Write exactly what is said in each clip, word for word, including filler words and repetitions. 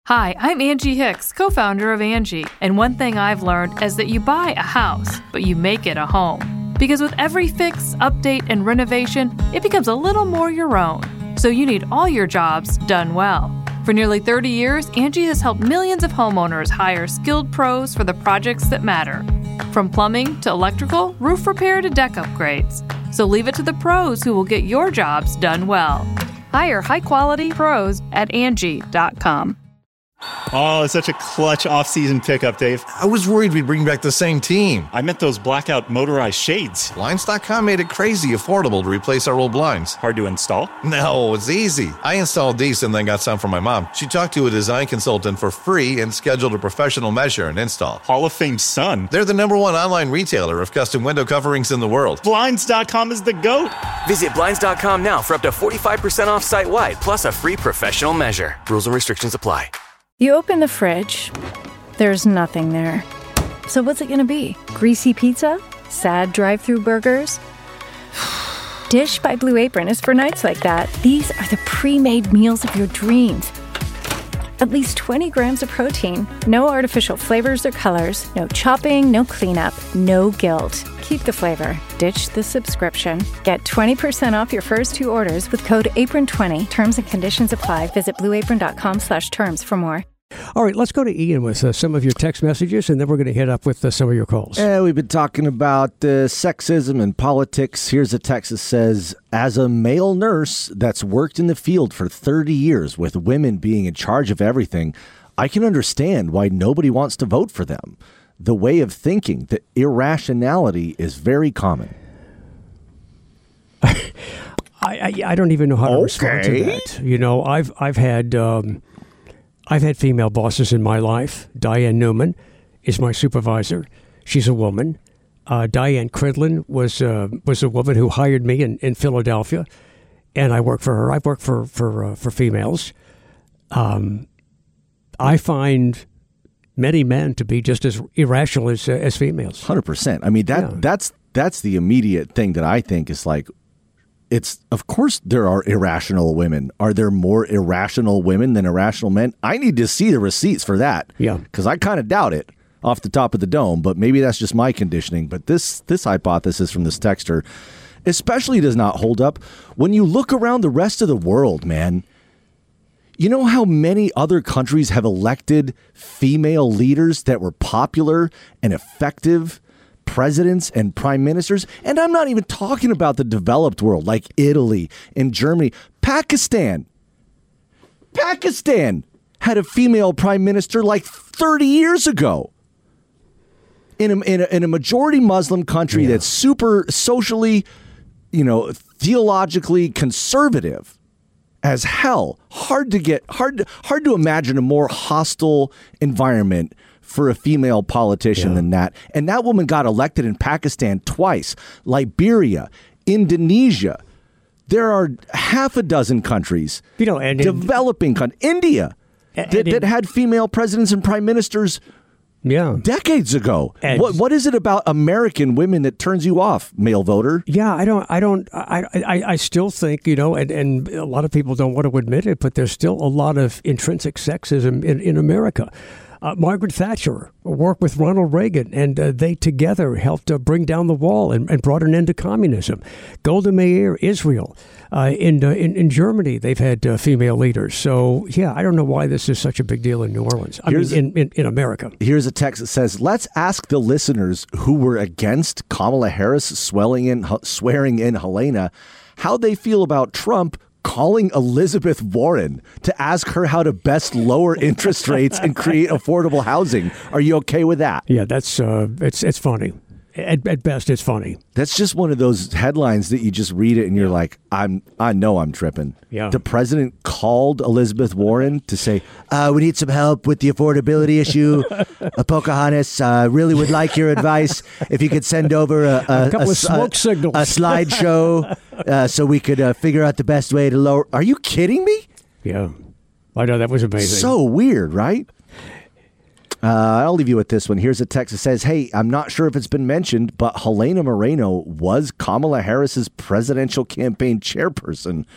Hi, I'm Angie Hicks, co-founder of Angie, and one thing I've learned is that you buy a house, but you make it a home. Because with every fix, update, and renovation, it becomes a little more your own. So you need all your jobs done well. For nearly thirty years, Angie has helped millions of homeowners hire skilled pros for the projects that matter. From plumbing to electrical, roof repair to deck upgrades. So leave it to the pros who will get your jobs done well. Hire high-quality pros at Angie dot com. Oh, it's such a clutch off-season pickup, Dave. I was worried we'd bring back the same team. I meant those blackout motorized shades. Blinds dot com made it crazy affordable to replace our old blinds. Hard to install? No, it's easy. I installed these and then got some for my mom. She talked to a design consultant for free and scheduled a professional measure and install. Hall of Fame son. They're the number one online retailer of custom window coverings in the world. Blinds dot com is the GOAT. Visit Blinds dot com now for up to forty-five percent off site-wide, plus a free professional measure. Rules and restrictions apply. You open the fridge, there's nothing there. So what's it going to be? Greasy pizza? Sad drive-through burgers? Dish by Blue Apron is for nights like that. These are the pre-made meals of your dreams. At least twenty grams of protein, no artificial flavors or colors, no chopping, no cleanup, no guilt. Keep the flavor. Ditch the subscription. Get twenty percent off your first two orders with code apron twenty. Terms and conditions apply. Visit blue apron dot com slash terms for more. All right, let's go to Ian with uh, some of your text messages, and then we're going to hit up with uh, some of your calls. Yeah, we've been talking about uh, sexism and politics. Here's a text that says, as a male nurse that's worked in the field for thirty years with women being in charge of everything, I can understand why nobody wants to vote for them. The way of thinking, the irrationality is very common. I, I I don't even know how to okay. respond to that. You know, I've I've had um, I've had female bosses in my life. Diane Newman is my supervisor. She's a woman. Uh, Diane Cridlin was uh, was a woman who hired me in, in Philadelphia, and I work for her. I've worked for for uh, for females. Um, I find many men to be just as irrational as uh, as females. one hundred percent. I mean, that yeah. that's that's the immediate thing that I think is like, it's, of course there are irrational women. Are there more irrational women than irrational men? I need to see the receipts for that. Yeah. Because I kind of doubt it off the top of the dome, but maybe that's just my conditioning. But this this hypothesis from this texter especially does not hold up when you look around the rest of the world, man. You know how many other countries have elected female leaders that were popular and effective presidents and prime ministers? And I'm not even talking about the developed world like Italy and Germany. Pakistan. Pakistan had a female prime minister like thirty years ago. In a, in a, in a majority Muslim country yeah. that's super socially, you know, theologically conservative as hell. Hard to get, hard to, hard to imagine a more hostile environment for a female politician yeah. than that. And that woman got elected in Pakistan twice, Liberia, Indonesia. There are half a dozen countries, you know, and developing countries, India, and, that, and that had female presidents and prime ministers yeah. decades ago. And what what is it about American women that turns you off, male voter? Yeah, I don't, I don't, I, I, I still think, you know, and, and a lot of people don't want to admit it, but there's still a lot of intrinsic sexism in, in America. Uh, Margaret Thatcher worked with Ronald Reagan, and uh, they together helped uh, bring down the wall and, and brought an end to communism. Golda Meir, Israel, uh, in, uh, in in Germany, they've had uh, female leaders. So, yeah, I don't know why this is such a big deal in New Orleans. I here's mean, in, in, in America. Here's a text that says, let's ask the listeners who were against Kamala Harris swelling in, swearing in Helena how they feel about Trump calling Elizabeth Warren to ask her how to best lower interest rates and create affordable housing. Are you okay with that? Yeah, that's uh, it's it's funny. At, at best, it's funny. That's just one of those headlines that you just read it and you're like, I'm I know I'm tripping. Yeah. The president called Elizabeth Warren to say, uh, we need some help with the affordability issue. uh, Pocahontas, uh, really would like your advice. If you could send over a, a, a couple a, of smoke a, signals, a slideshow, uh, so we could uh, figure out the best way to lower. Are you kidding me? Yeah, I know, that was amazing. So weird, right? Uh, I'll leave you with this one. Here's a text that says, hey, I'm not sure if it's been mentioned, but Helena Moreno was Kamala Harris's presidential campaign chairperson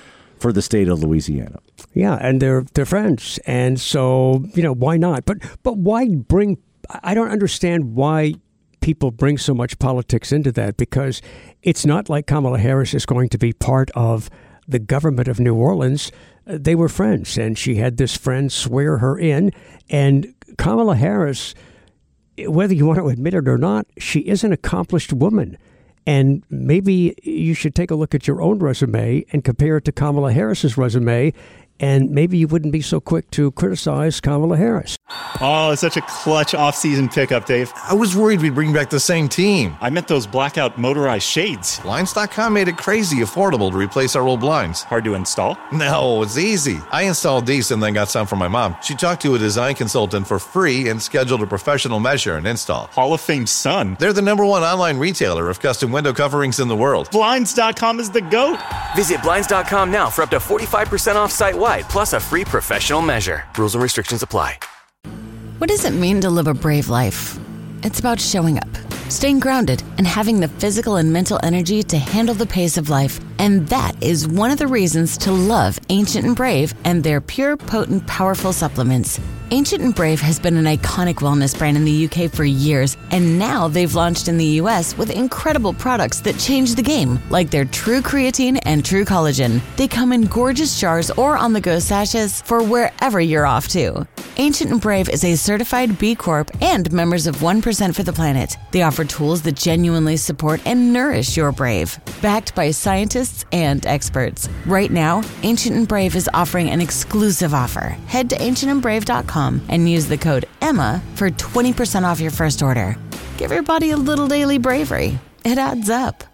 for the state of Louisiana. Yeah, and they're they're friends, and so you know why not? But but why bring? I don't understand why people bring so much politics into that, because it's not like Kamala Harris is going to be part of the government of New Orleans. They were friends, and she had this friend swear her in, and Kamala Harris, whether you want to admit it or not, she is an accomplished woman. And maybe you should take a look at your own resume and compare it to Kamala Harris's resume, and maybe you wouldn't be so quick to criticize Kamala Harris. Oh, it's such a clutch off-season pickup, Dave. I was worried we'd bring back the same team. I meant those blackout motorized shades. Blinds dot com made it crazy affordable to replace our old blinds. Hard to install? No, it's easy. I installed these and then got some from my mom. She talked to a design consultant for free and scheduled a professional measure and install. Hall of Fame son. They're the number one online retailer of custom window coverings in the world. Blinds dot com is the GOAT. Visit Blinds dot com now for up to forty-five percent off site-wide, plus a free professional measure. Rules and restrictions apply. What does it mean to live a brave life? It's about showing up, staying grounded, and having the physical and mental energy to handle the pace of life. And that is one of the reasons to love Ancient and Brave and their pure, potent, powerful supplements. Ancient and Brave has been an iconic wellness brand in the U K for years, and now they've launched in the U S with incredible products that change the game, like their True Creatine and True Collagen. They come in gorgeous jars or on-the-go sachets for wherever you're off to. Ancient and Brave is a certified B Corp and members of one percent for the Planet. They offer tools that genuinely support and nourish your brave, backed by scientists and experts. Right now, Ancient and Brave is offering an exclusive offer. Head to ancient and brave dot com and use the code EMMA for twenty percent off your first order. Give your body a little daily bravery. It adds up.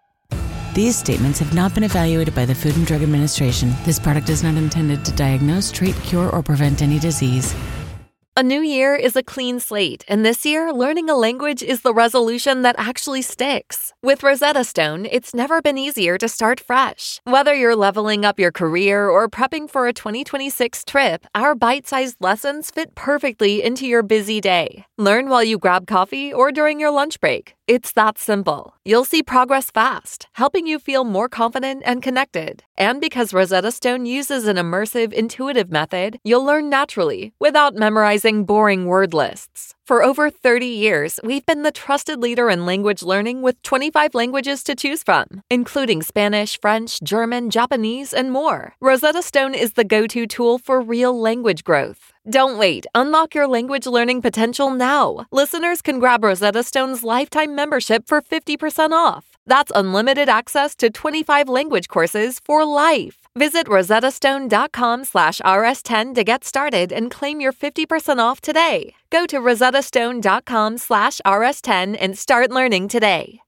These statements have not been evaluated by the Food and Drug Administration. This product is not intended to diagnose, treat, cure, or prevent any disease. A new year is a clean slate, and this year, learning a language is the resolution that actually sticks. With Rosetta Stone, it's never been easier to start fresh. Whether you're leveling up your career or prepping for a twenty twenty-six trip, our bite-sized lessons fit perfectly into your busy day. Learn while you grab coffee or during your lunch break. It's that simple. You'll see progress fast, helping you feel more confident and connected. And because Rosetta Stone uses an immersive, intuitive method, you'll learn naturally without memorizing boring word lists. For over thirty years, we've been the trusted leader in language learning with twenty-five languages to choose from, including Spanish, French, German, Japanese, and more. Rosetta Stone is the go-to tool for real language growth. Don't wait. Unlock your language learning potential now. Listeners can grab Rosetta Stone's lifetime membership for fifty percent off. That's unlimited access to twenty-five language courses for life. Visit rosettastone.com slash rs10 to get started and claim your fifty percent off today. Go to rosettastone.com slash rs10 and start learning today.